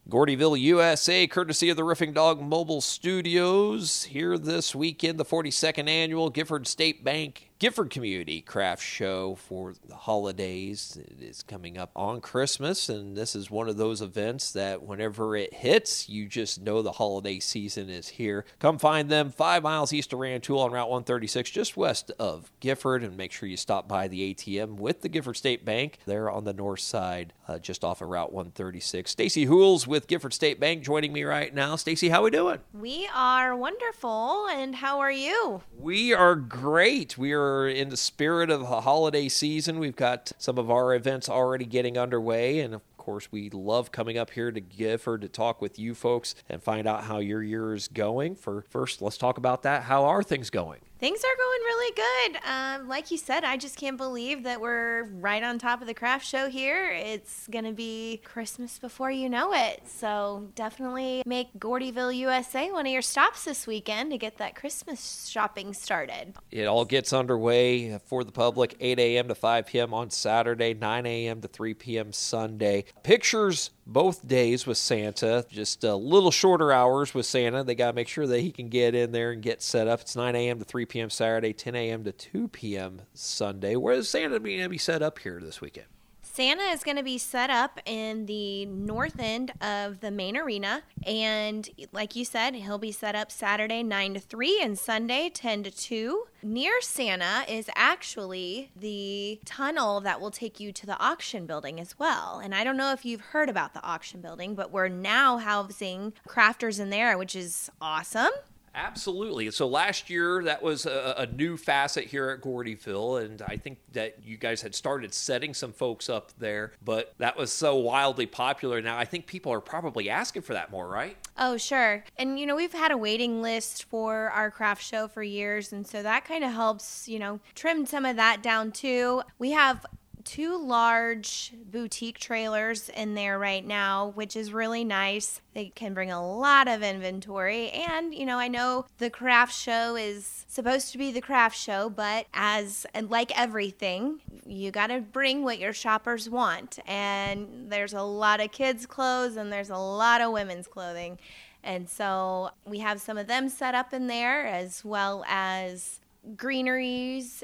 Gordyville, USA, courtesy of the Riffing Dog Mobile Studios. Here this weekend, the 42nd annual Gifford State Bank Gifford Community Craft Show for the holidays. It is coming up on Christmas, and this is one of those events that whenever it hits, you just know the holiday season is here. Come find them 5 miles east of Rantoul on Route 136, just west of Gifford, and make sure you stop by the ATM with the Gifford State Bank. They're on the north side, just off of Route 136. Stacy Hools with Gifford State Bank joining me right now. Stacy, how we doing? We are wonderful, and how are you? We are great. We are in the spirit of the holiday season. We've got some of our events already getting underway, and of course, we love coming up here to Gifford to talk with you folks and find out how your year is going. First, let's talk about that. How are things going? Things are going really good. Like you said, I just can't believe that we're right on top of the craft show here. It's going to be Christmas before you know it. So definitely make Gordyville, USA one of your stops this weekend to get that Christmas shopping started. It all gets underway for the public 8 a.m. to 5 p.m. on Saturday, 9 a.m. to 3 p.m. Sunday. Pictures both days with Santa, just a little shorter hours with Santa. They got to make sure that he can get in there and get set up. It's 9 a.m. to 3 p.m. Saturday, 10 a.m. to 2 p.m. Sunday. Where is Santa going to be set up here this weekend? Santa is going to be set up in the north end of the main arena, and like you said, he'll be set up Saturday 9 to 3 and Sunday 10 to 2. Near Santa is actually the tunnel that will take you to the auction building as well. And I don't know if you've heard about the auction building, but we're now housing crafters in there, which is awesome. Absolutely. So last year, that was a new facet here at Gordyville, and I think that you guys had started setting some folks up there, but that was so wildly popular. Now, I think people are probably asking for that more, right? Oh, sure. And, we've had a waiting list for our craft show for years, and so that kind of helps, trim some of that down, too. We have 2 large boutique trailers in there right now, which is really nice. They can bring a lot of inventory. And, I know the craft show is supposed to be the craft show, but like everything, you got to bring what your shoppers want. And there's a lot of kids' clothes and there's a lot of women's clothing. And so we have some of them set up in there, as well as greeneries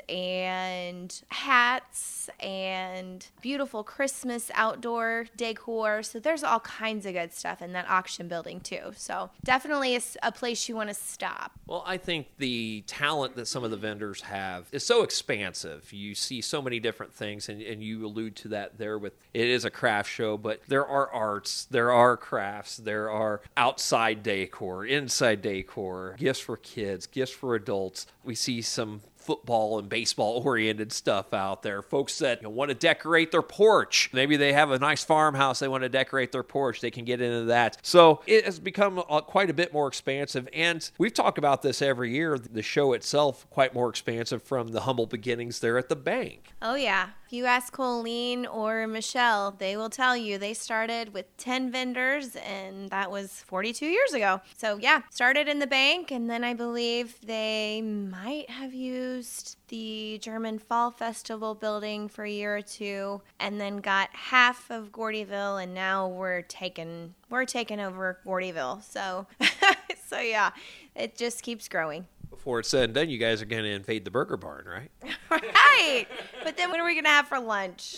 and hats and beautiful Christmas outdoor decor. So there's all kinds of good stuff in that auction building too. So definitely a place you want to stop. Well, I think the talent that some of the vendors have is so expansive. You see so many different things, and you allude to that there with it is a craft show, but there are arts, there are crafts, there are outside decor, inside decor, gifts for kids, gifts for adults. We see some football and baseball oriented stuff out there. Folks that want to decorate their porch. Maybe they have a nice farmhouse. They want to decorate their porch. They can get into that. So it has become quite a bit more expansive. And we've talked about this every year. The show itself quite more expansive from the humble beginnings there at the bank. Oh, yeah. If you ask Colleen or Michelle, they will tell you they started with 10 vendors, and that was 42 years ago. So, yeah, started in the bank, and then I believe they might have used the German Fall Festival building for a year or two, and then got half of Gordyville, and now we're taking over Gordyville. So, so yeah, it just keeps growing. Before it's said and done, you guys are going to invade the Burger Barn, right? Right. But then what are we going to have for lunch?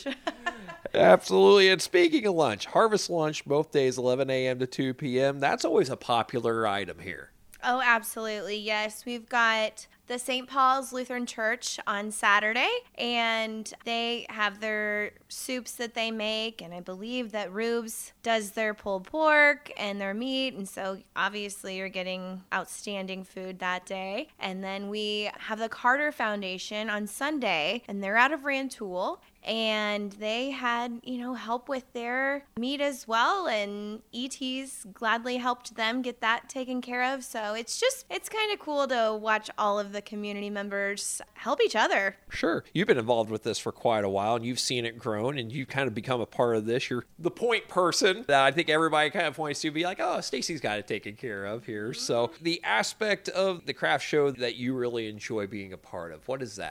Absolutely. And speaking of lunch, Harvest Lunch, both days, 11 a.m. to 2 p.m. That's always a popular item here. Oh, absolutely. Yes. We've got the St. Paul's Lutheran Church on Saturday, and they have their soups that they make, and I believe that Rube's does their pulled pork and their meat, and so obviously you're getting outstanding food that day. And then we have the Carter Foundation on Sunday, and they're out of Rantoul, and they had, help with their meat as well, and ET's gladly helped them get that taken care of. So it's kind of cool to watch all of the community members help each other. Sure. You've been involved with this for quite a while, and you've seen it grown, and you've kind of become a part of this. You're the point person that I think everybody kind of points to, be like, oh, Stacy's got it taken care of here. So the aspect of the craft show that you really enjoy being a part of, what is that?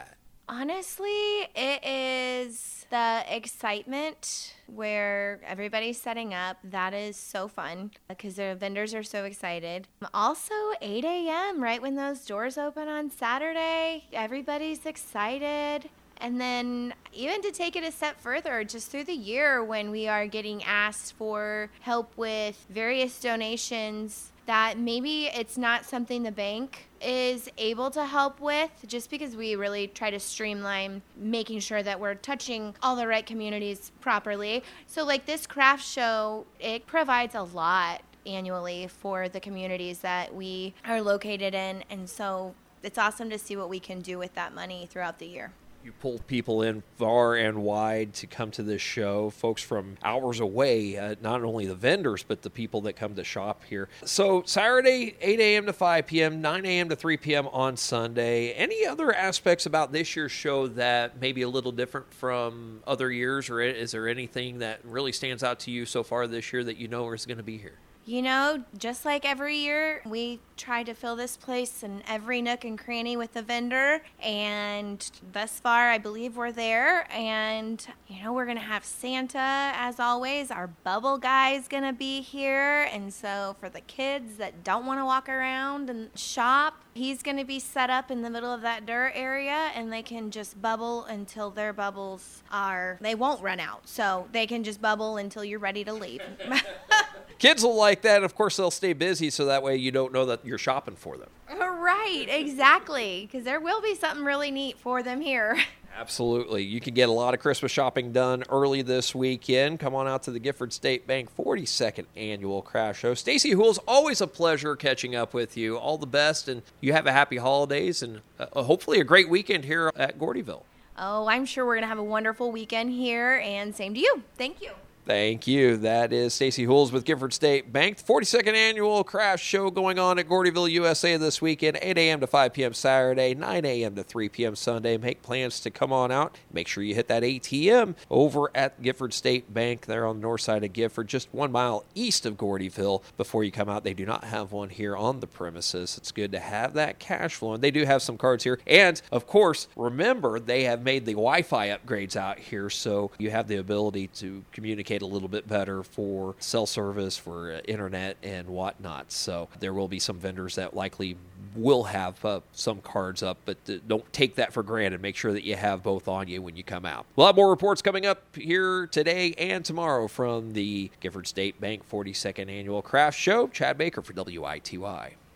Honestly, it is the excitement where everybody's setting up. That is so fun because the vendors are so excited. Also, 8 a.m., right when those doors open on Saturday, everybody's excited. And then even to take it a step further, just through the year when we are getting asked for help with various donations that maybe it's not something the bank is able to help with, just because we really try to streamline making sure that we're touching all the right communities properly. So like this craft show, it provides a lot annually for the communities that we are located in. And so it's awesome to see what we can do with that money throughout the year. You pull people in far and wide to come to this show, folks from hours away, not only the vendors, but the people that come to shop here. So Saturday, 8 a.m. to 5 p.m., 9 a.m. to 3 p.m. on Sunday. Any other aspects about this year's show that may be a little different from other years, or is there anything that really stands out to you so far this year that you know is going to be here? You know, just like every year, we try to fill this place in every nook and cranny with a vendor. And thus far, I believe we're there. And, you know, we're going to have Santa, as always. Our bubble guy's going to be here. And so for the kids that don't want to walk around and shop, he's going to be set up in the middle of that dirt area. And they can just bubble until their bubbles they won't run out. So they can just bubble until you're ready to leave. Kids will like that. Of course, they'll stay busy, so that way you don't know that you're shopping for them. Right, exactly, because there will be something really neat for them here. Absolutely. You can get a lot of Christmas shopping done early this weekend. Come on out to the Gifford State Bank 42nd Annual Craft Show. Stacy Hools, always a pleasure catching up with you. All the best, and you have a happy holidays and hopefully a great weekend here at Gordyville. Oh, I'm sure we're going to have a wonderful weekend here, and same to you. Thank you. Thank you. That is Stacy Hools with Gifford State Bank. 42nd Annual Craft Show going on at Gordyville, USA this weekend, 8 a.m. to 5 p.m. Saturday, 9 a.m. to 3 p.m. Sunday. Make plans to come on out. Make sure you hit that ATM over at Gifford State Bank there on the north side of Gifford, just 1 mile east of Gordyville. Before you come out, they do not have one here on the premises. It's good to have that cash flow, and they do have some cards here. And, of course, remember, they have made the Wi-Fi upgrades out here, so you have the ability to communicate a little bit better for cell service, for internet and whatnot. So there will be some vendors that likely will have some cards up, but don't take that for granted. Make sure that you have both on you when you come out. We'll have more reports coming up here today and tomorrow from the Gifford State Bank 42nd Annual Craft Show. Chad Baker for WITY.